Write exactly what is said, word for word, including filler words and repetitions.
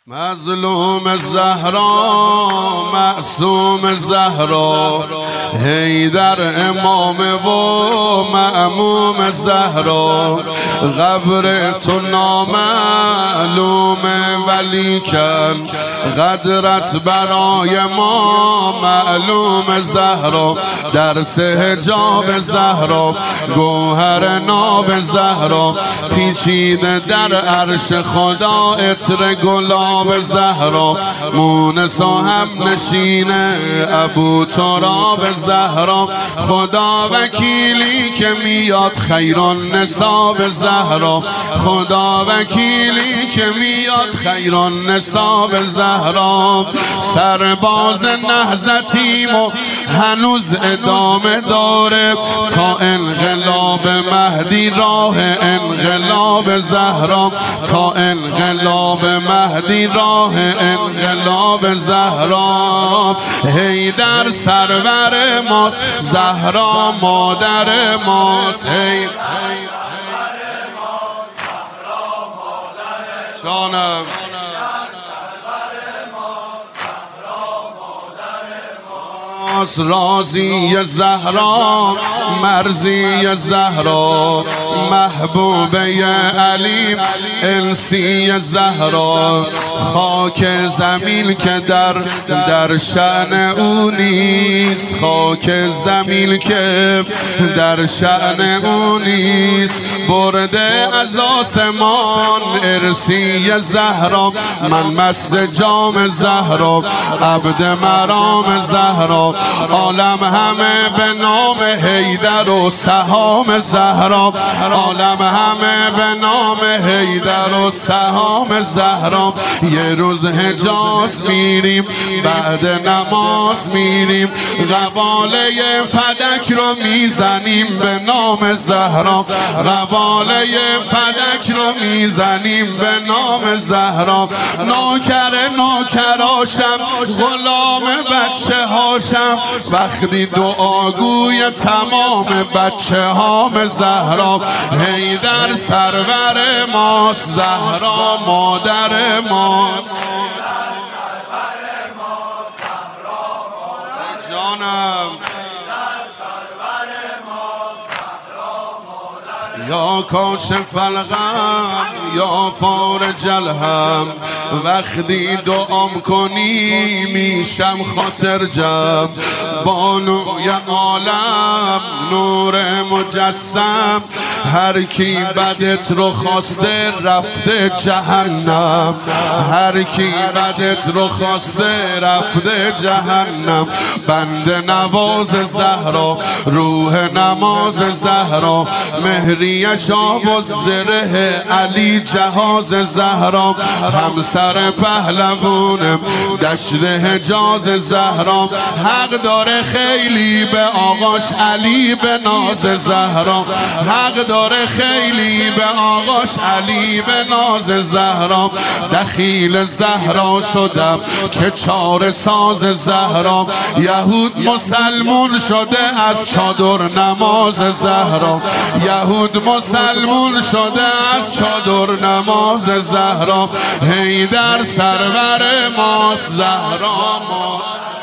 مظلوم زهرا معصوم زهرا حیدر امام و مأموم زهرا قبر تو نامعلومه ولیکن قدرت برای ما معلوم زهرا درس حجاب زهرا گوهر ناب زهرا پیچیده در عرش خدا عطر گلاب زهرا مونس و هم نشین ابو تراب زهرا خدا وکیلی که میاد خیران نصاب زهرا خدا وکیلی که میاد خیران نصاب زهرا سرباز نهضتیم و هنوز ادامه داره تا انقلاب مهدی راه انقلاب زهرا تا انقلاب مهدی راه انقلاب زهرا حیدر سرور ماست زهرا مادر ماست حیدر جانم رازی زهرا مرزی زهرا محبوبه علی انسی زهرا خاک زمین که در در شأن او نیست خاک زمین که در شأن او نیست برده از آسمان ارسی زهرا من مست جام زهرا عبد مرام زهرا عالم همه به نام حیدر و سهام زهرا عالم همه به نام حیدر و سهام زهرا یه روز حجاز میریم بعد نماز میریم قباله فدک رو میزنیم به نام زهرا قباله فدک رو میزنیم به نام زهرا نوکر نوکراشم غلام بچه هاشم وقتی دعاگوی تمام بچه هام زهرا حیدر سرور ماست زهرا مادر ماست جانم یا کاشف الغم یا فارج الهم وقتی دعام کنی میشم خاطر جمع بانوی عالم نور مجسم هر کی بدت رو خواسته رفته جهنم هر کی بدت رو خواسته رفته جهنم بنده نواز زهرا روح نماز زهرا مهری شاب و زره علی جهاز زهرا همسر پهلوانم دشت حجاز زهرا حق داره خیلی به آقاش علی به ناز زهرا حق داره خیلی به آقاش علی به ناز زهرا دخیل زهرا شدم که چاره ساز زهرا یهود مسلمون شده از چادر نماز زهرا یهود مسلمون شده از چادر نماز زهرا حیدر سرور ماست زهرا ما